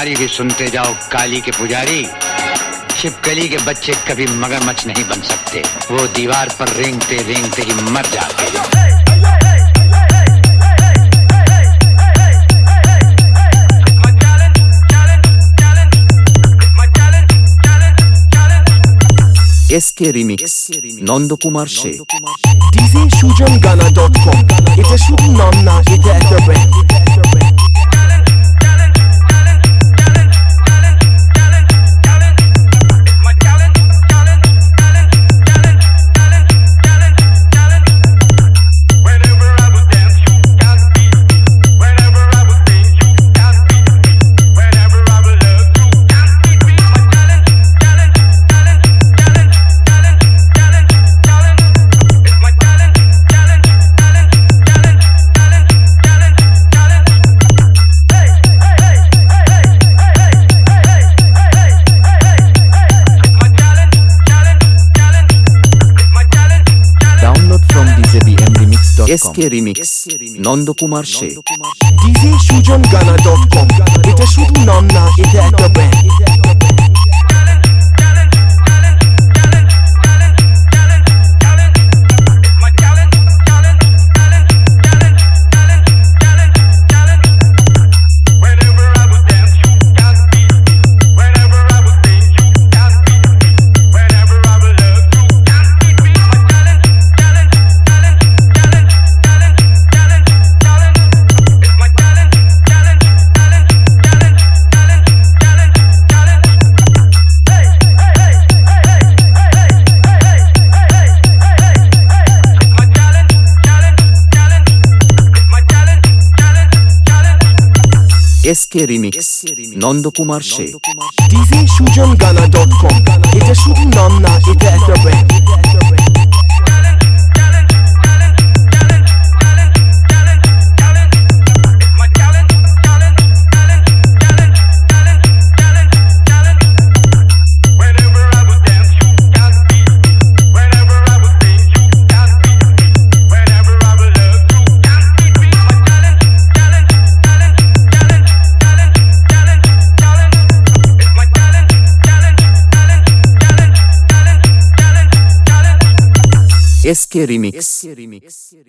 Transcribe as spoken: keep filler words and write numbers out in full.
तुम्हारी भी सुनते जाओ काली के पुजारी। छिपकली के बच्चे कभी मगरमच्छ नहीं बन सकते, वो दीवार पर रेंगते रेंगते ही मर जाते। এসকে রিমিক্স নন্দকুমার সে DJ Sujan Gaana dot com. এটা শুধু নাম না, এটা একটা ব্র্যান্ড। এসকে রিমিক্স নন্দকুমার সে DJ Sujan Gaana dot com. এটা শুধু নাম না, এটা একটা ব্র্যান্ড। এসকে রিমিক্স নন্দকুমার সে DJ Sujan Gaana dot com. এটা শুধু নাম না, এটা একটা ব্র্যান্ড। SK remix.